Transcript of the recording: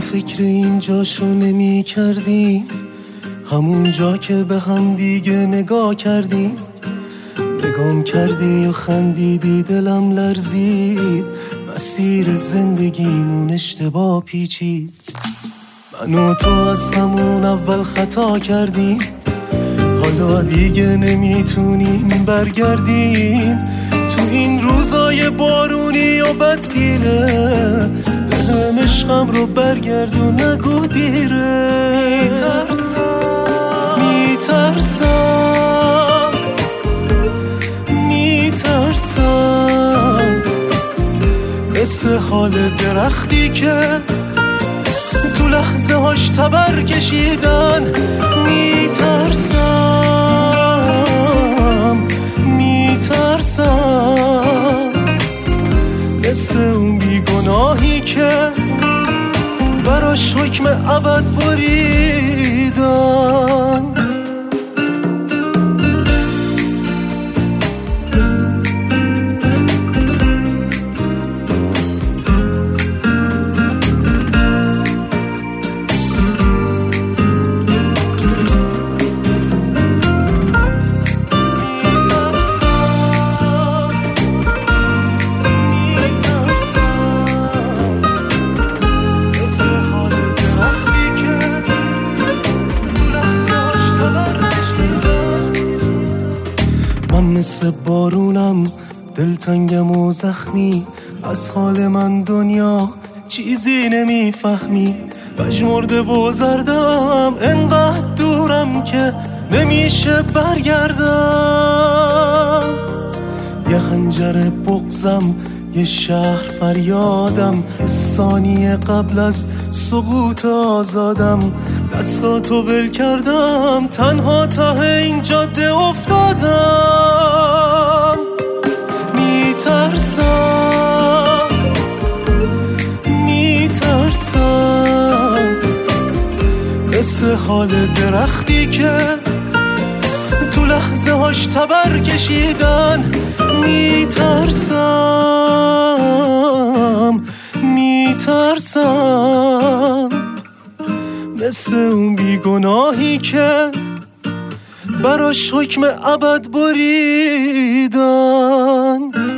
فکر اینجاشو نمی کردیم، همون جا که به هم دیگه نگاه کردیم. نگام کردی و خندیدی، دلم لرزید، مسیر زندگیمون اشتباه پیچید. من و تو از همون اول خطا کردیم، حالا دیگه نمیتونیم برگردیم. تو این روزای بارونی و بدپیره، دلم عشقم رو برگردون نگو دیره. میترسم مثل حال درختی که تو لحظه هاش تبر کشیدن. میترسم مثل اون بیگناهی که براش حکم ابد بریدن. مثل بارونم دلتنگم و زخمی، از حال من دنیا چیزی نمیفهمی. پژمرده و زردم انقدر دورم که نمیشه برگردم. یه خنجر بغضم، یه شهر فریادم، ثانیه قبل از سقوط آزادم. دستاتو ول کردم، تنها ته این جاده افتادم. میترسم مثل حال درختی که تو لحظه هاش تبر کشیدن. میترسم مثل اون بیگناهی که براش حکم ابد بریدن.